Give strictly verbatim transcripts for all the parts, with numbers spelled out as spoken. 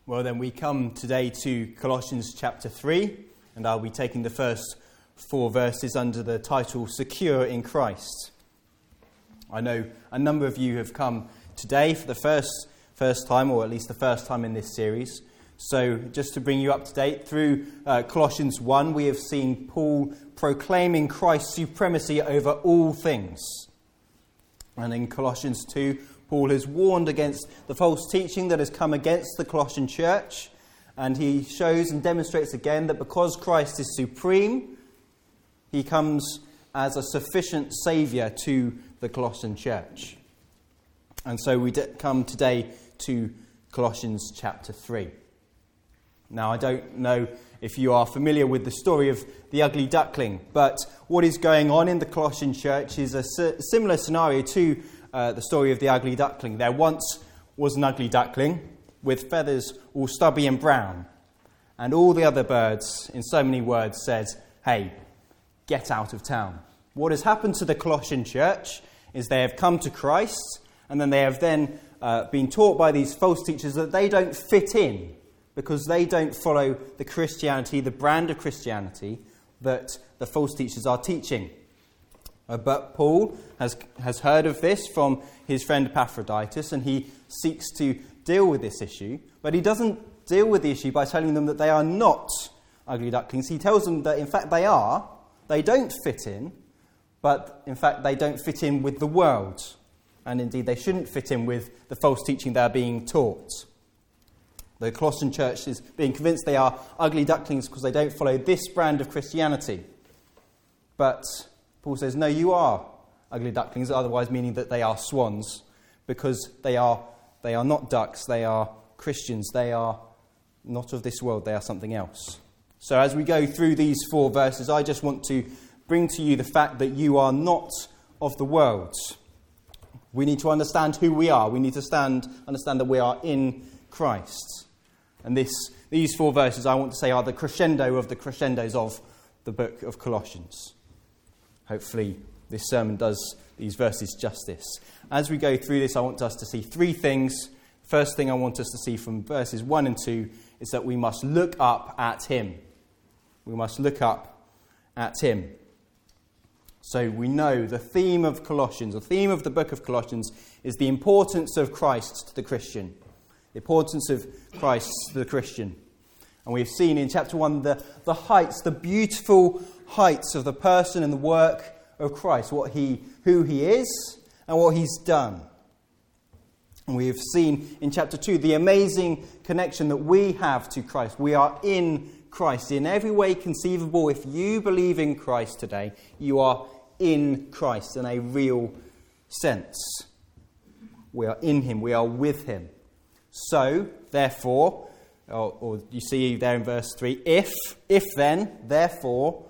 Well then, we come today to Colossians chapter three, and I'll be taking the first four verses under the title, Secure in Christ. I know a number of you have come today for the first first time, or at least the first time in this series. So just to bring you up to date, through uh, Colossians one, we have seen Paul proclaiming Christ's supremacy over all things. And in Colossians two, Paul has warned against the false teaching that has come against the Colossian church, and he shows and demonstrates again that because Christ is supreme, he comes as a sufficient saviour to the Colossian church. And so we come today to Colossians chapter three. Now, I don't know if you are familiar with the story of the ugly duckling, but what is going on in the Colossian church is a similar scenario to Uh, the story of the ugly duckling. There once was an ugly duckling with feathers all stubby and brown, and all the other birds, in so many words, said, "Hey, get out of town." What has happened to the Colossian church is they have come to Christ, and then they have then uh, been taught by these false teachers that they don't fit in because they don't follow the Christianity, the brand of Christianity that the false teachers are teaching. Uh, but Paul has has heard of this from his friend Epaphroditus, and he seeks to deal with this issue. But he doesn't deal with the issue by telling them that they are not ugly ducklings. He tells them that in fact they are. They don't fit in, but in fact they don't fit in with the world. And indeed they shouldn't fit in with the false teaching they are being taught. The Colossian church is being convinced they are ugly ducklings because they don't follow this brand of Christianity. But Paul says, no, you are ugly ducklings, otherwise meaning that they are swans, because they are they are not ducks, they are Christians, they are not of this world, they are something else. So as we go through these four verses, I just want to bring to you the fact that you are not of the world. We need to understand who we are. We need to stand, understand that we are in Christ. And this these four verses, I want to say, are the crescendo of the crescendos of the book of Colossians. Hopefully this sermon does these verses justice. As we go through this, I want us to see three things. First thing I want us to see from verses one and two is that we must look up at him. We must look up at him. So we know the theme of Colossians, the theme of the book of Colossians, is the importance of Christ to the Christian. The importance of Christ to the Christian. And we've seen in chapter one the, the heights, the beautiful heights of the person and the work of Christ, what he, who he is and what he's done. And we have seen in chapter two the amazing connection that we have to Christ. We are in Christ in every way conceivable. If you believe in Christ today, you are in Christ in a real sense. We are in him. We are with him. So, therefore, or, or you see there in verse three, if, if then, therefore,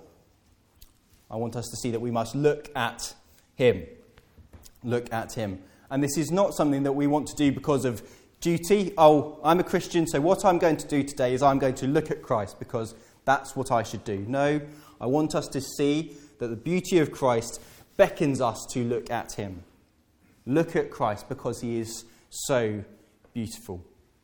I want us to see that we must look at him. Look at him. And this is not something that we want to do because of duty. Oh, I'm a Christian, so what I'm going to do today is I'm going to look at Christ because that's what I should do. No, I want us to see that the beauty of Christ beckons us to look at him. Look at Christ because he is so beautiful.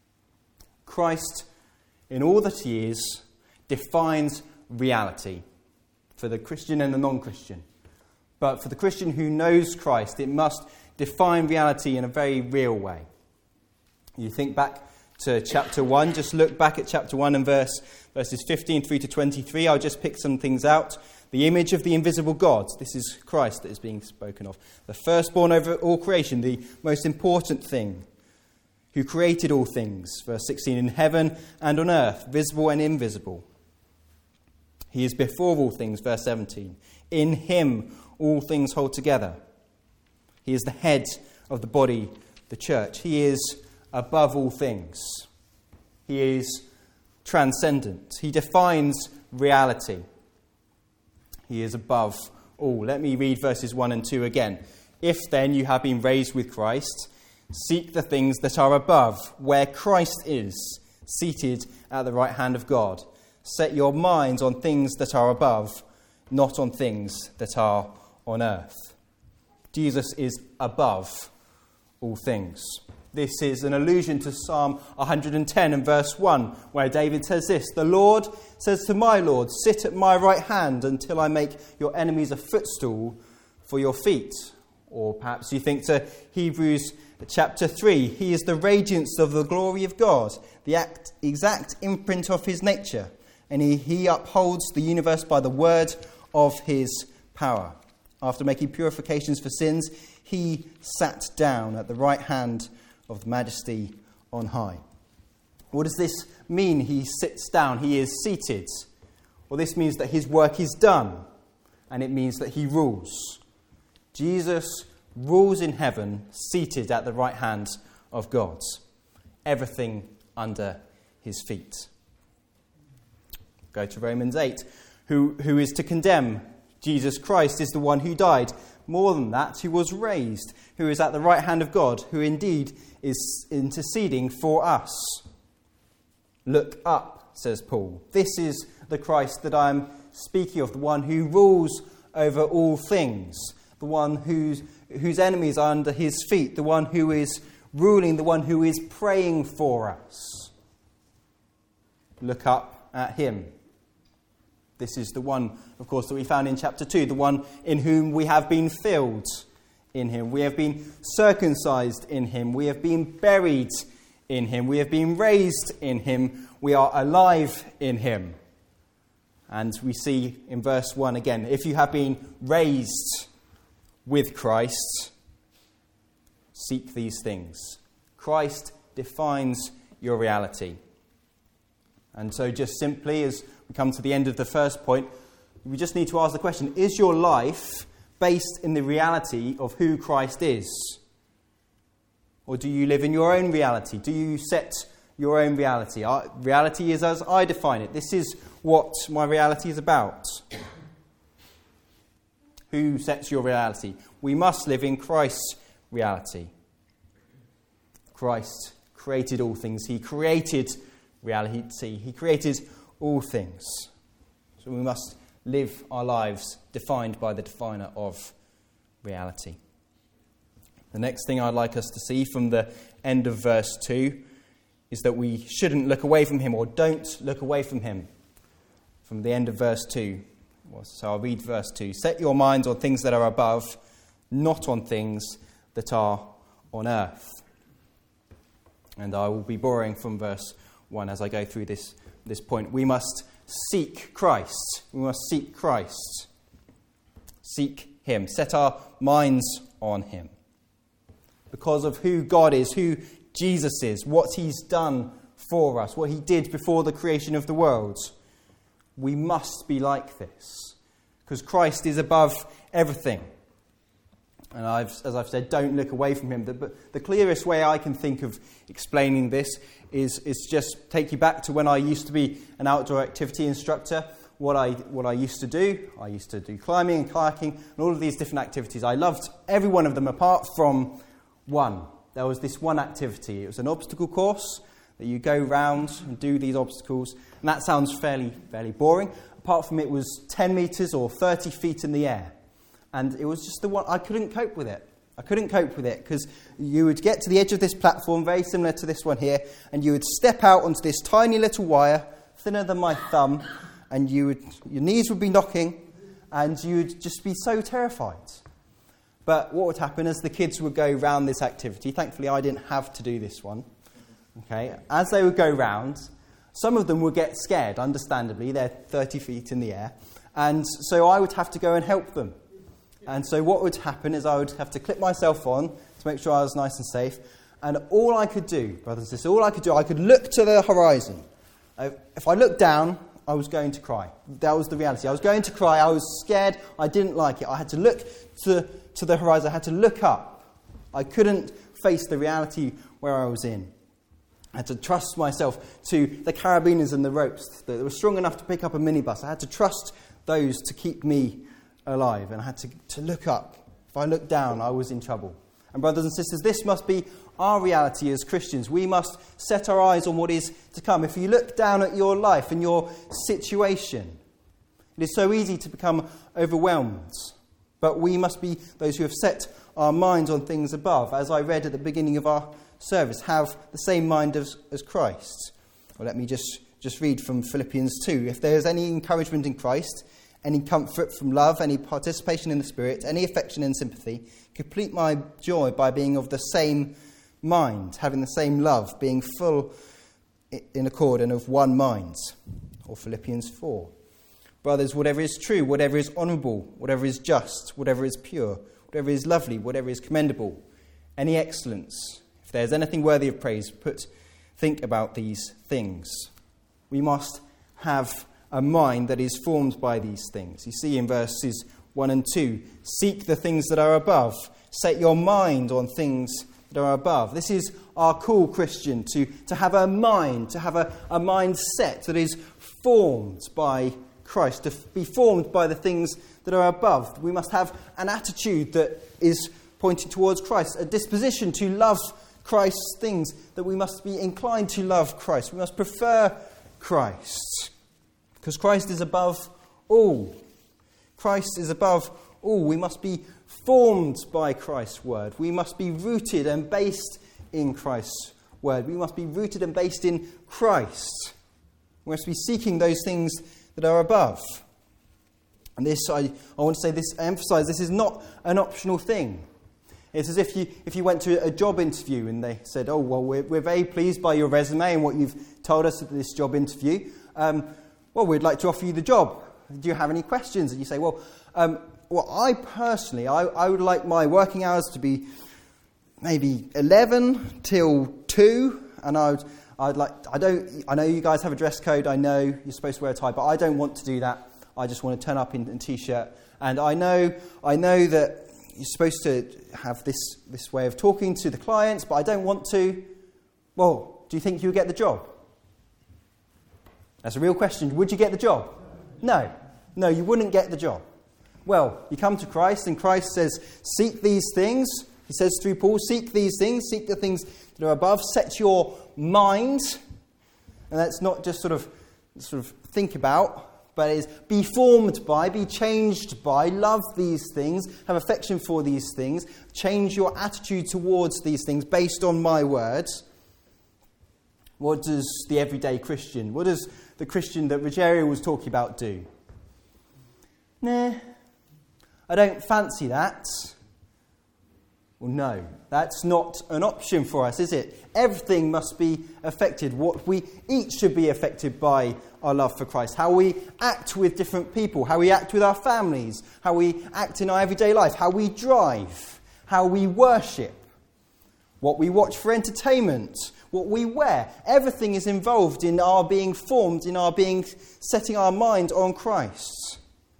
Christ, in all that he is, defines reality for the Christian and the non-Christian. But for the Christian who knows Christ, it must define reality in a very real way. You think back to chapter one, just look back at chapter one and verse verses fifteen through to twenty-three. I'll just pick some things out. The image of the invisible God. This is Christ that is being spoken of. The firstborn over all creation, the most important thing. Who created all things, verse sixteen, in heaven and on earth, visible and invisible. He is before all things, verse seventeen. In him all things hold together. He is the head of the body, the church. He is above all things. He is transcendent. He defines reality. He is above all. Let me read verses one and two again. If then you have been raised with Christ, seek the things that are above, where Christ is, seated at the right hand of God. Set your minds on things that are above, not on things that are on earth. Jesus is above all things. This is an allusion to Psalm one hundred ten and verse one, where David says this, "The Lord says to my Lord, sit at my right hand until I make your enemies a footstool for your feet." Or perhaps you think to Hebrews chapter three, "He is the radiance of the glory of God, the act, exact imprint of his nature, and he, he upholds the universe by the word of his power. After making purifications for sins, he sat down at the right hand of the majesty on high." What does this mean? He sits down, he is seated. Well, this means that his work is done, and it means that he rules. Jesus rules in heaven, seated at the right hand of God. Everything under his feet. Go to Romans eight. Who, who is to condemn? Jesus Christ is the one who died. More than that, who was raised, who is at the right hand of God, who indeed is interceding for us. Look up, says Paul. This is the Christ that I am speaking of, the one who rules over all things, the one whose, whose enemies are under his feet, the one who is ruling, the one who is praying for us. Look up at him. This is the one, of course, that we found in chapter two, the one in whom we have been filled in him. We have been circumcised in him. We have been buried in him. We have been raised in him. We are alive in him. And we see in verse one again, if you have been raised with Christ, seek these things. Christ defines your reality. And so just simply, as we come to the end of the first point, we just need to ask the question, is your life based in the reality of who Christ is? Or do you live in your own reality? Do you set your own reality? Our reality is as I define it. This is what my reality is about. Who sets your reality? We must live in Christ's reality. Christ created all things. He created reality. He created all things. So we must live our lives defined by the definer of reality. The next thing I'd like us to see from the end of verse two is that we shouldn't look away from him, or don't look away from him. From the end of verse two. So I'll read verse two. Set your minds on things that are above, not on things that are on earth. And I will be borrowing from verse one as I go through this, this point. We must seek Christ. We must seek Christ. Seek him. Set our minds on him. Because of who God is, who Jesus is, what he's done for us, what he did before the creation of the world. We must be like this. Because Christ is above everything. And I've, as I've said, don't look away from him. But the clearest way I can think of explaining this is, is just take you back to when I used to be an outdoor activity instructor. What I what I used to do, I used to do climbing and kayaking and all of these different activities. I loved every one of them apart from one. There was this one activity. It was an obstacle course that you go round and do these obstacles. And that sounds fairly, fairly boring. Apart from it was ten metres or thirty feet in the air. And it was just the one, I couldn't cope with it. I couldn't cope with it because you would get to the edge of this platform, very similar to this one here, and you would step out onto this tiny little wire, thinner than my thumb, and you would, your knees would be knocking, and you would just be so terrified. But what would happen as the kids would go round this activity, thankfully I didn't have to do this one, okay, as they would go round, some of them would get scared, understandably, they're thirty feet in the air, and so I would have to go and help them. And so what would happen is I would have to clip myself on to make sure I was nice and safe. And all I could do, brothers and sisters, all I could do, I could look to the horizon. If I looked down, I was going to cry. That was the reality. I was going to cry. I was scared. I didn't like it. I had to look to, to the horizon. I had to look up. I couldn't face the reality where I was in. I had to trust myself to the carabiners and the ropes that were strong enough to pick up a minibus. I had to trust those to keep me alive, and I had to, to look up. If I looked down, I was in trouble. And brothers and sisters, this must be our reality as Christians. We must set our eyes on what is to come. If you look down at your life and your situation, it is so easy to become overwhelmed. But we must be those who have set our minds on things above. As I read at the beginning of our service. Have the same mind as, as Christ. Well, let me just, just read from Philippians two. If there is any encouragement in Christ, any comfort from love, any participation in the Spirit, any affection and sympathy, complete my joy by being of the same mind, having the same love, being full in accord and of one mind. Or Philippians four. Brothers, whatever is true, whatever is honourable, whatever is just, whatever is pure, whatever is lovely, whatever is commendable, any excellence, if there is anything worthy of praise, put think about these things. We must have a mind that is formed by these things. You see in verses one and two, seek the things that are above. Set your mind on things that are above. This is our call, Christian, to, to have a mind, to have a, a mindset that is formed by Christ, to be formed by the things that are above. We must have an attitude that is pointing towards Christ, a disposition to love Christ's things, that we must be inclined to love Christ. We must prefer Christ, because Christ is above all. Christ is above all. We must be formed by Christ's word. We must be rooted and based in Christ's word. We must be rooted and based in Christ. We must be seeking those things that are above. And this, I, I want to say this, I emphasize, this is not an optional thing. It's as if you if you went to a job interview and they said, oh, well, we're, we're very pleased by your resume and what you've told us at this job interview. Um, well, we'd like to offer you the job. Do you have any questions? And you say, well, um, well, I personally, I, I would like my working hours to be maybe eleven till two, and I would, I'd like, I don't, I know you guys have a dress code, I know you're supposed to wear a tie, but I don't want to do that. I just want to turn up in a t-shirt, and I know, I know that you're supposed to have this, this way of talking to the clients, but I don't want to. Well, do you think you'll get the job? That's a real question. Would you get the job? No. No, you wouldn't get the job. Well, you come to Christ, and Christ says, seek these things. He says through Paul, seek these things, seek the things that are above, set your mind. And that's not just sort of, sort of think about, but is be formed by, be changed by, love these things, have affection for these things, change your attitude towards these things based on my words. What does the everyday Christian, what does the Christian that Rogerio was talking about do? Nah, I don't fancy that. Well, no, that's not an option for us, is it? Everything must be affected. What we each should be affected by our love for Christ. How we act with different people, how we act with our families, how we act in our everyday life, how we drive, how we worship, what we watch for entertainment, what we wear. Everything is involved in our being formed, in our being setting our mind on Christ.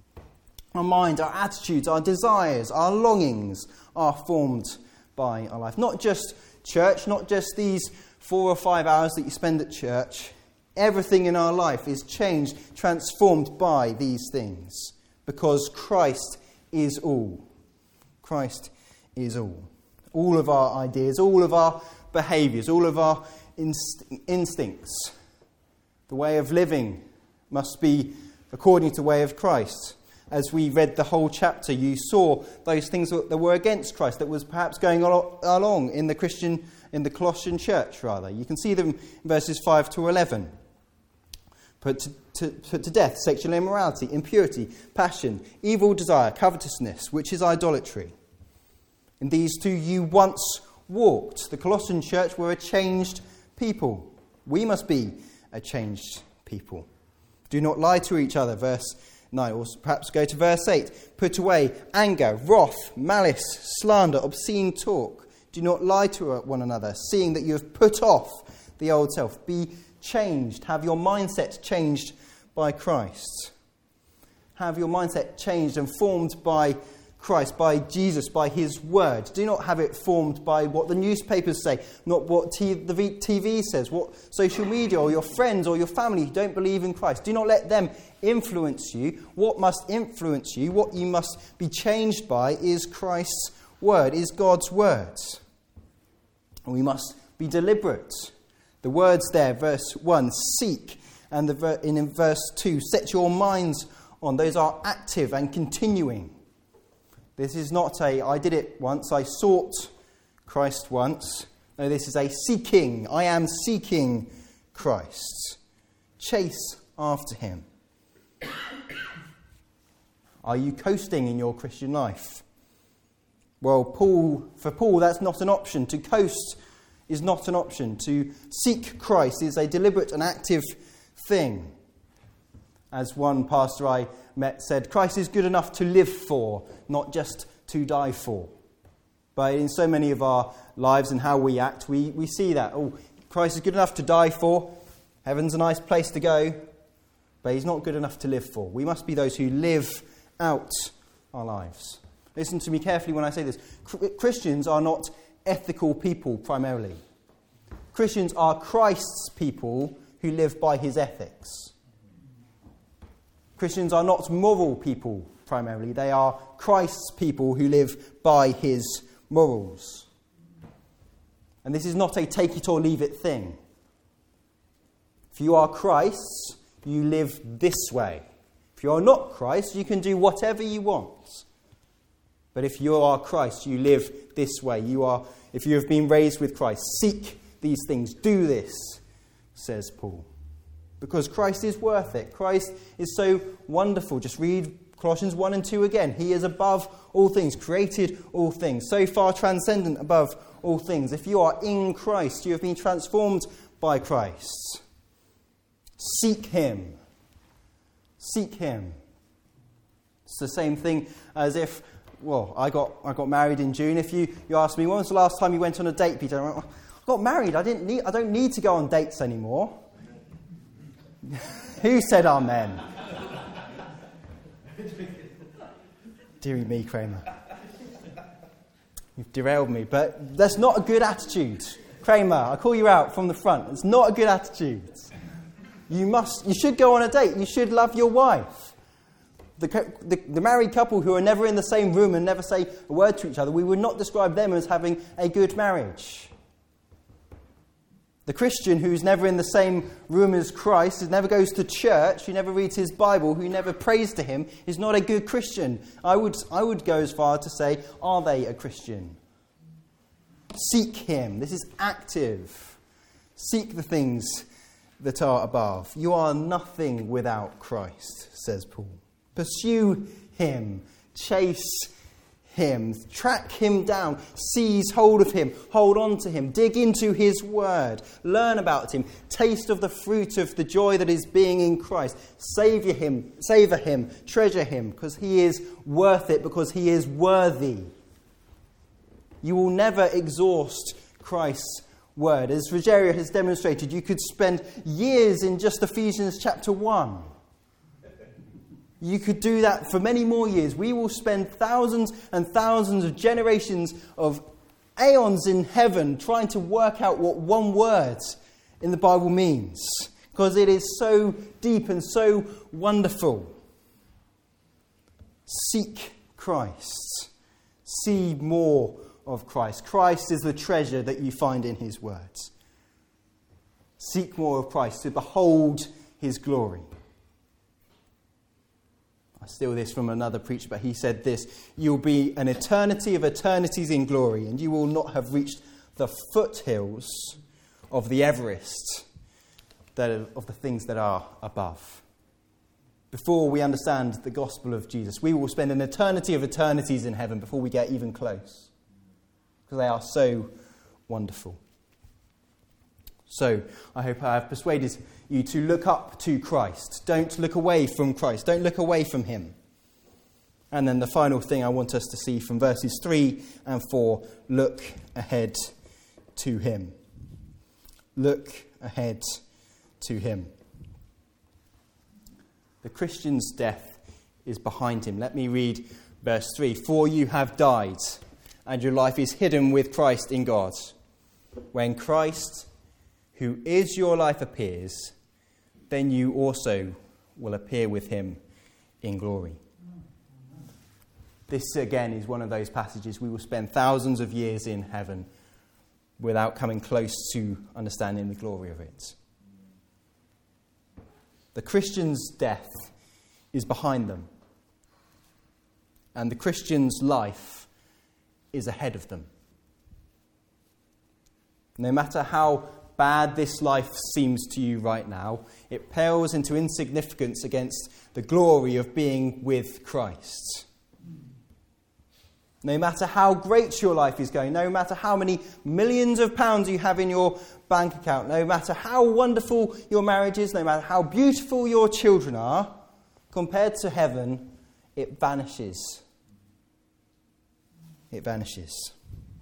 Our mind, our attitudes, our desires, our longings are formed by our life. Not just church, not just these four or five hours that you spend at church. Everything in our life is changed, transformed by these things. Because Christ is all. Christ is all. All of our ideas, all of our behaviours, all of our inst- instincts. The way of living must be according to the way of Christ. As we read the whole chapter, you saw those things that were against Christ, that was perhaps going along in the Christian, in the Colossian church, rather. You can see them in verses five to eleven. Put to, to, put to death sexual immorality, impurity, passion, evil desire, covetousness, which is idolatry. In these two you once walked. The Colossian church were a changed people. We must be a changed people. Do not lie to each other, verse nine, or perhaps go to verse eight. Put away anger, wrath, malice, slander, obscene talk. Do not lie to one another, seeing that you have put off the old self. Be changed. Have your mindset changed by Christ. Have your mindset changed and formed by Christ, by Jesus, by his word. Do not have it formed by what the newspapers say, not what t- the T V says, what social media or your friends or your family who don't believe in Christ. Do not let them influence you. What must influence you, what you must be changed by, is Christ's word, is God's words. And we must be deliberate. The words there, verse one, seek, and the ver- in, in verse two, set your minds on. Those are active and continuing. This is not a, I did it once, I sought Christ once. No, this is a seeking. I am seeking Christ. Chase after him. Are you coasting in your Christian life? Well, Paul, for Paul, that's not an option. To coast is not an option. To seek Christ is a deliberate and active thing. As one pastor I met said, Christ is good enough to live for, not just to die for. But in so many of our lives and how we act, we, we see that. Oh, Christ is good enough to die for. Heaven's a nice place to go. But he's not good enough to live for. We must be those who live out our lives. Listen to me carefully when I say this. Christians are not ethical people primarily. Christians are Christ's people who live by his ethics. Christians are not moral people primarily. They are Christ's people who live by his morals. And this is not a take it or leave it thing. If you are Christ's, you live this way. If you are not Christ, you can do whatever you want. But if you are Christ, you live this way. You are, if you have been raised with Christ, seek these things. Do this, says Paul. Because Christ is worth it. Christ is so wonderful. Just read Colossians one and two again. He is above all things, created all things, so far transcendent above all things. If you are in Christ, you have been transformed by Christ. Seek him. Seek him. It's the same thing as if, well, I got I got married in June. If you, you ask me, when was the last time you went on a date, Peter? I, went, I got married. I didn't need. I don't need to go on dates anymore. Who said amen? Deary me, Kramer. You've derailed me, but that's not a good attitude. Kramer, I call you out from the front. It's not a good attitude. You must. You should go on a date. You should love your wife. The, the, the married couple who are never in the same room and never say a word to each other, we would not describe them as having a good marriage. The Christian who's never in the same room as Christ, who never goes to church, who never reads his Bible, who never prays to him, is not a good Christian. I would, I would go as far to say, are they a Christian? Seek him. This is active. Seek the things that are above. You are nothing without Christ, says Paul. Pursue him. Chase him. Track him down. Seize hold of him. Hold on to him. Dig into his word. Learn about him. Taste of the fruit of the joy that is being in Christ. Savor him. Savor him. Treasure him. Because he is worth it. Because he is worthy. You will never exhaust Christ's word. As Rogerio has demonstrated, you could spend years in just Ephesians chapter one. You could do that for many more years. We will spend thousands and thousands of generations of aeons in heaven trying to work out what one word in the Bible means, because it is so deep and so wonderful. Seek Christ. See more of Christ. Christ is the treasure that you find in his words. Seek more of Christ to behold his glory. I steal this from another preacher, but he said this: you'll be an eternity of eternities in glory, and you will not have reached the foothills of the Everest that are, of the things that are above. Before we understand the gospel of Jesus, we will spend an eternity of eternities in heaven before we get even close, because they are so wonderful. So, I hope I have persuaded you to look up to Christ. Don't look away from Christ. Don't look away from him. And then the final thing I want us to see from verses three and four, look ahead to him. Look ahead to him. The Christian's death is behind him. Let me read verse three. For you have died, and your life is hidden with Christ in God. When Christ, who is your life, appears, then you also will appear with him in glory. This, again, is one of those passages we will spend thousands of years in heaven without coming close to understanding the glory of it. The Christian's death is behind them, and the Christian's life is ahead of them. No matter how bad this life seems to you right now, it pales into insignificance against the glory of being with Christ. No matter how great your life is going, no matter how many millions of pounds you have in your bank account, no matter how wonderful your marriage is, no matter how beautiful your children are, compared to heaven, it vanishes. It vanishes.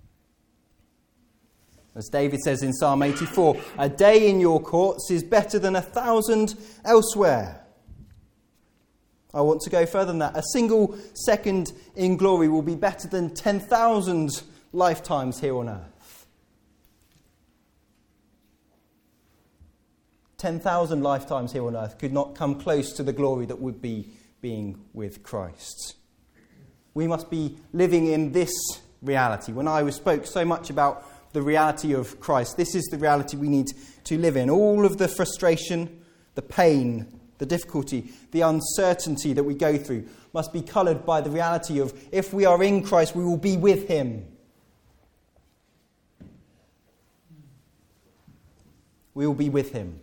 As David says in Psalm eighty-four, a day in your courts is better than a thousand elsewhere. I want to go further than that. A single second in glory will be better than ten thousand lifetimes here on earth. ten thousand lifetimes here on earth could not come close to the glory that would be being with Christ. We must be living in this reality. When I spoke so much about the reality of Christ, this is the reality we need to live in. All of the frustration, the pain, the difficulty, the uncertainty that we go through must be coloured by the reality of if we are in Christ, we will be with him. We will be with him.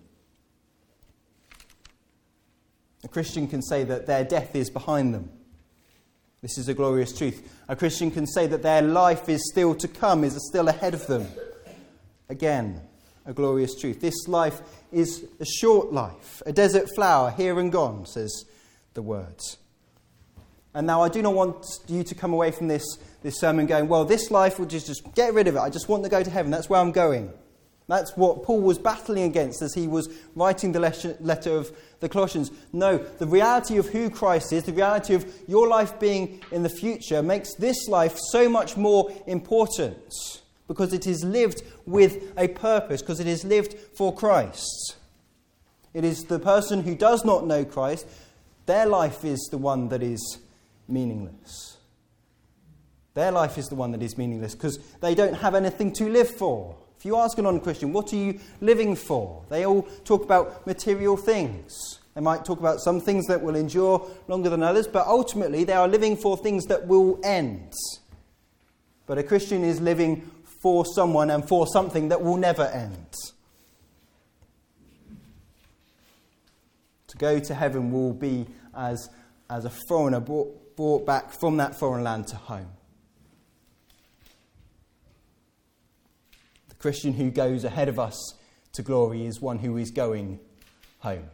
A Christian can say that their death is behind them. This is a glorious truth. A Christian can say that their life is still to come, is still ahead of them. Again, a glorious truth. This life is a short life, a desert flower, here and gone, says the word. And now I do not want you to come away from this, this sermon going, well, this life will just, just get rid of it. I just want to go to heaven. That's where I'm going. That's what Paul was battling against as he was writing the letter of the Colossians. No, the reality of who Christ is, the reality of your life being in the future makes this life so much more important because it is lived with a purpose, because it is lived for Christ. It is the person who does not know Christ, their life is the one that is meaningless. Their life is the one that is meaningless because they don't have anything to live for. If you ask a non-Christian, what are you living for? They all talk about material things. They might talk about some things that will endure longer than others, but ultimately they are living for things that will end. But a Christian is living for someone and for something that will never end. To go to heaven will be as, as a foreigner brought, brought back from that foreign land to home. Christian who goes ahead of us to glory is one who is going home.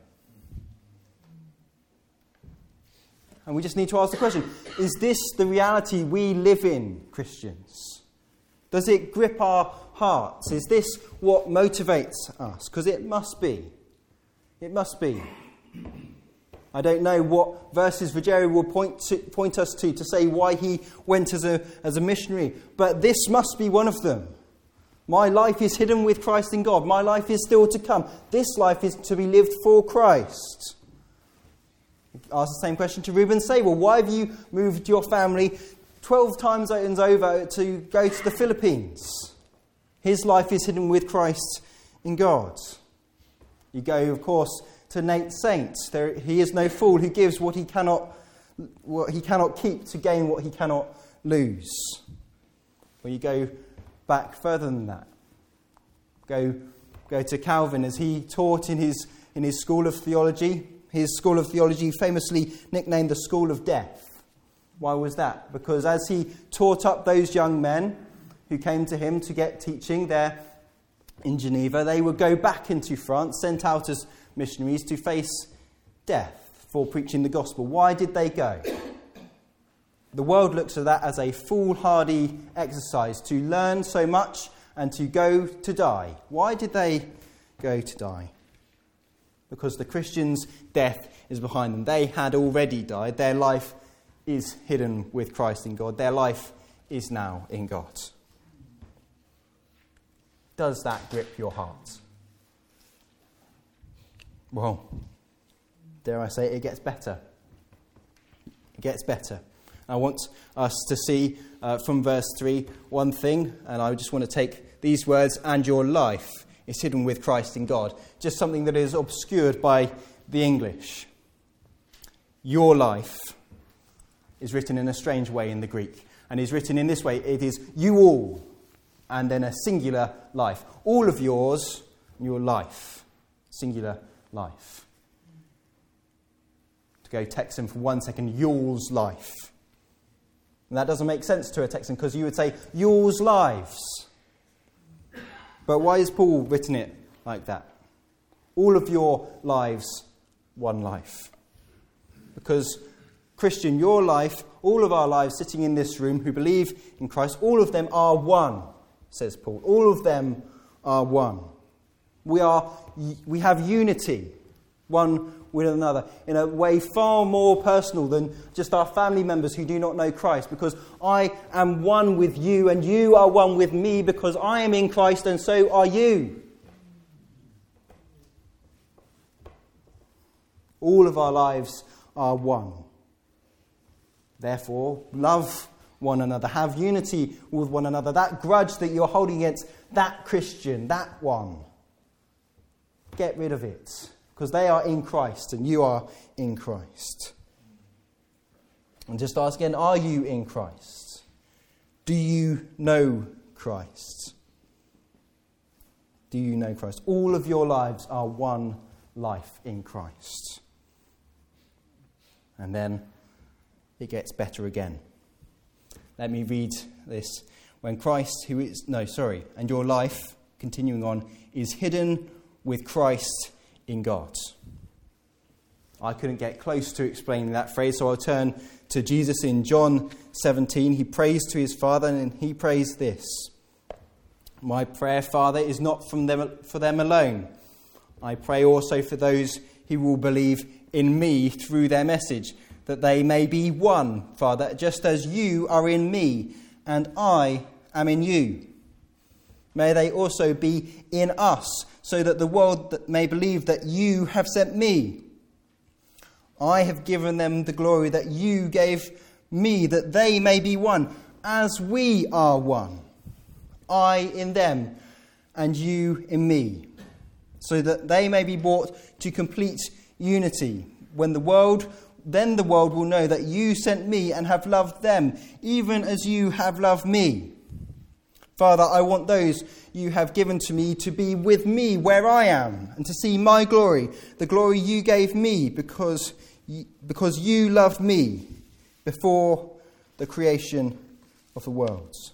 And we just need to ask the question, is this the reality we live in, Christians? Does it grip our hearts? Is this what motivates us? Because it must be. It must be. I don't know what verses Rogeri will point to, point us to to say why he went as a, as a missionary, but this must be one of them. My life is hidden with Christ in God. My life is still to come. This life is to be lived for Christ. Ask the same question to Reuben. Say, well, why have you moved your family twelve times over to go to the Philippines? His life is hidden with Christ in God. You go, of course, to Nate Saint. There, he is no fool who gives what he cannot, what he cannot keep to gain what he cannot lose. Or you go back further than that. Go, go to Calvin as he taught in his in his school of theology. His school of theology famously nicknamed the School of Death. Why was that? Because as he taught up those young men who came to him to get teaching there in Geneva, they would go back into France, sent out as missionaries to face death for preaching the gospel. Why did they go? The world looks at that as a foolhardy exercise, to learn so much and to go to die. Why did they go to die? Because the Christians' death is behind them. They had already died. Their life is hidden with Christ in God. Their life is now in God. Does that grip your heart? Well, dare I say it, it gets better. It gets better. I want us to see uh, from verse three one thing, and I just want to take these words, and your life is hidden with Christ in God. Just something that is obscured by the English. Your life is written in a strange way in the Greek, and is written in this way. It is you all. and then a singular life. All of yours, your life. Singular life. To go Texan for one second, yours life. And that doesn't make sense to a Texan because you would say, yours lives. But why has Paul written it like that? All of your lives, one life. Because, Christian, your life, all of our lives sitting in this room who believe in Christ, all of them are one, says Paul. All of them are one. We are, we have unity, one with another, in a way far more personal than just our family members who do not know Christ, because I am one with you and you are one with me because I am in Christ and so are you. All of our lives are one. Therefore, love one another, have unity with one another. That grudge that you're holding against that Christian, that one, get rid of it, because they are in Christ and you are in Christ. And just ask again, are you in Christ? Do you know Christ? Do you know Christ? All of your lives are one life in Christ. And then it gets better again. Let me read this. When Christ, who is, no, sorry, and your life, continuing on, is hidden with Christ in God. I couldn't get close to explaining that phrase, so I'll turn to Jesus in John seventeen. He prays to his Father, and he prays this. My prayer, Father, is not from them, for them alone. I pray also for those who will believe in me through their message, that they may be one, Father, just as you are in me, and I am in you. May they also be in us, so that the world may believe that you have sent me. I have given them the glory that you gave me, that they may be one, as we are one. I in them, and you in me, so that they may be brought to complete unity. When the world, then the world will know that you sent me and have loved them, even as you have loved me. Father, I want those you have given to me to be with me where I am, and to see my glory, the glory you gave me, because you, because you loved me before the creation of the worlds.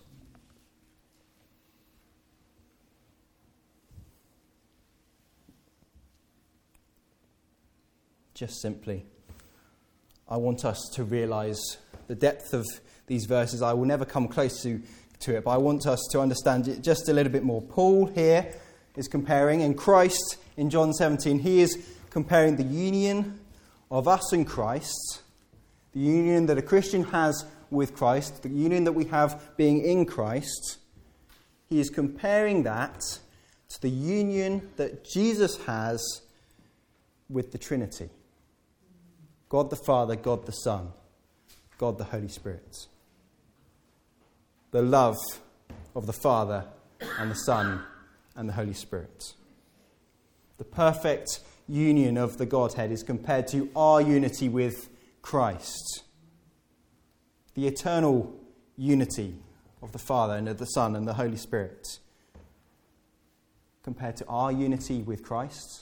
Just simply, I want us to realise the depth of these verses. I will never come close to, to it, but I want us to understand it just a little bit more. Paul here is comparing, and Christ in John seventeen, he is comparing the union of us and Christ, the union that a Christian has with Christ, the union that we have being in Christ. He is comparing that to the union that Jesus has with the Trinity. God the Father, God the Son, God the Holy Spirit. The love of the Father and the Son and the Holy Spirit. The perfect union of the Godhead is compared to our unity with Christ. The eternal unity of the Father and of the Son and the Holy Spirit compared to our unity with Christ.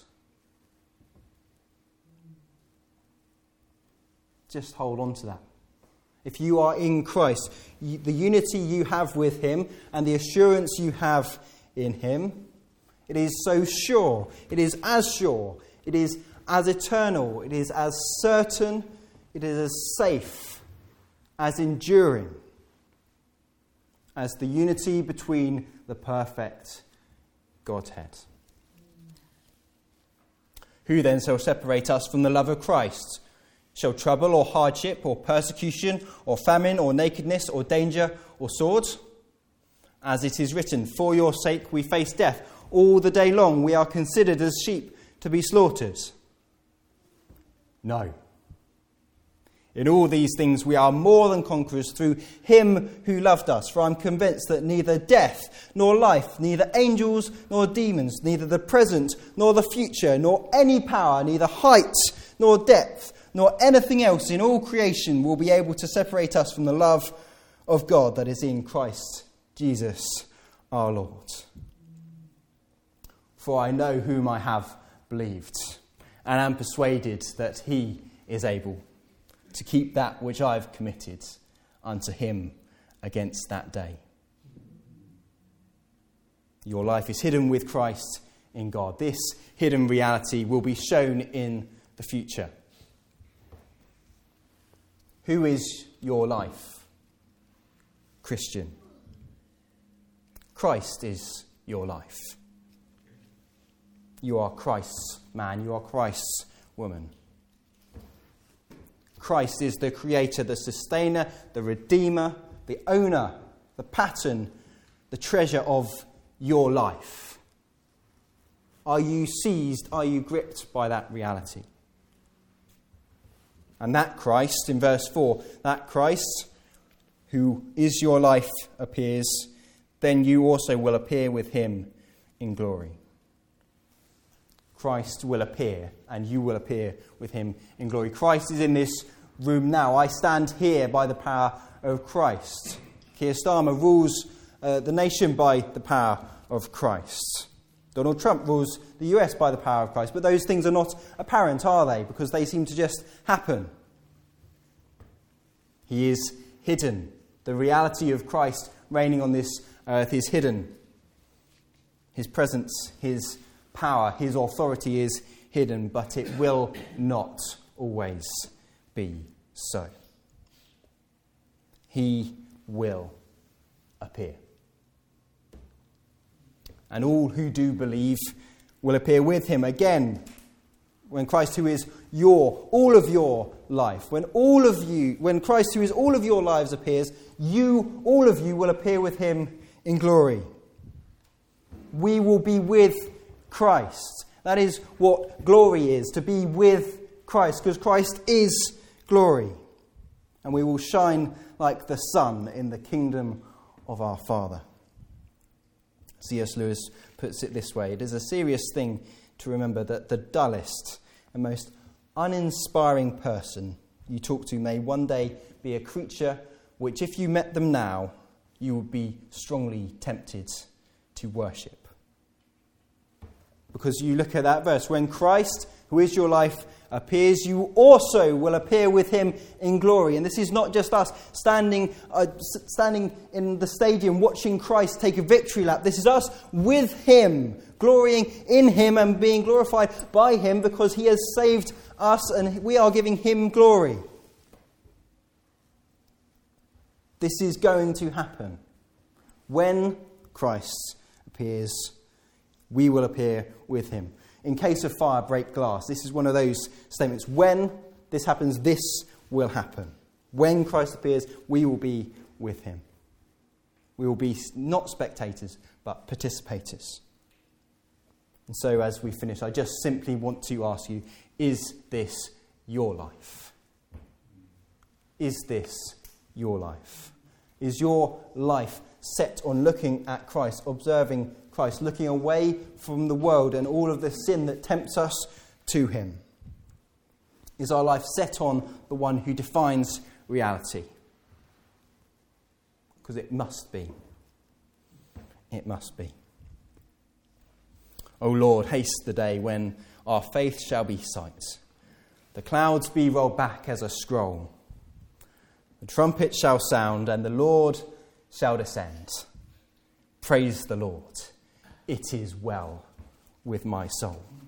Just hold on to that. If you are in Christ, you, the unity you have with him and the assurance you have in him, it is so sure, it is as sure, it is as eternal, it is as certain, it is as safe, as enduring as the unity between the perfect Godhead. Who then shall separate us from the love of Christ? Shall trouble or hardship or persecution or famine or nakedness or danger or sword? As it is written, for your sake we face death. All the day long we are considered as sheep to be slaughtered. No. In all these things we are more than conquerors through him who loved us. For I am convinced that neither death nor life, neither angels nor demons, neither the present nor the future, nor any power, neither height nor depth, nor anything else in all creation will be able to separate us from the love of God that is in Christ Jesus our Lord. For I know whom I have believed, and am persuaded that he is able to keep that which I have committed unto him against that day. Your life is hidden with Christ in God. This hidden reality will be shown in the future. Who is your life, Christian? Christ is your life. You are Christ's man, you are Christ's woman. Christ is the creator, the sustainer, the redeemer, the owner, the pattern, the treasure of your life. Are you seized, are you gripped by that reality? And that Christ, in verse four, that Christ who is your life appears, then you also will appear with him in glory. Christ will appear, and you will appear with him in glory. Christ is in this room now. I stand here by the power of Christ. Keir Starmer rules uh, the nation by the power of Christ. Donald Trump rules the U S by the power of Christ. But those things are not apparent, are they? Because they seem to just happen. He is hidden. The reality of Christ reigning on this earth is hidden. His presence, his power, his authority is hidden, but it will not always be so. He will appear. And all who do believe will appear with him again when Christ, who is your, all of your life, when all of you, when Christ, who is all of your lives, appears, you, all of you, will appear with him in glory. We will be with Christ. That is what glory is, to be with Christ, because Christ is glory. And we will shine like the sun in the kingdom of our Father. C S Lewis puts it this way: it is a serious thing to remember that the dullest and most uninspiring person you talk to may one day be a creature which, if you met them now, you would be strongly tempted to worship. Because you look at that verse, when Christ, who is your life, appears, you also will appear with him in glory. And this is not just us standing uh, standing in the stadium watching Christ take a victory lap. This is us with him, glorying in him and being glorified by him, because he has saved us and we are giving him glory. This is going to happen. When Christ appears, we will appear with him. In case of fire, break glass. This is one of those statements. When this happens, this will happen. When Christ appears, we will be with him. We will be not spectators, but participators. And so as we finish, I just simply want to ask you, is this your life? Is this your life? Is your life set on looking at Christ, observing Christ, looking away from the world and all of the sin that tempts us to him? Is our life set on the one who defines reality? Because it must be. It must be. O Lord, haste the day when our faith shall be sight. The clouds be rolled back as a scroll. The trumpet shall sound and the Lord shall descend. Praise the Lord. It is well with my soul.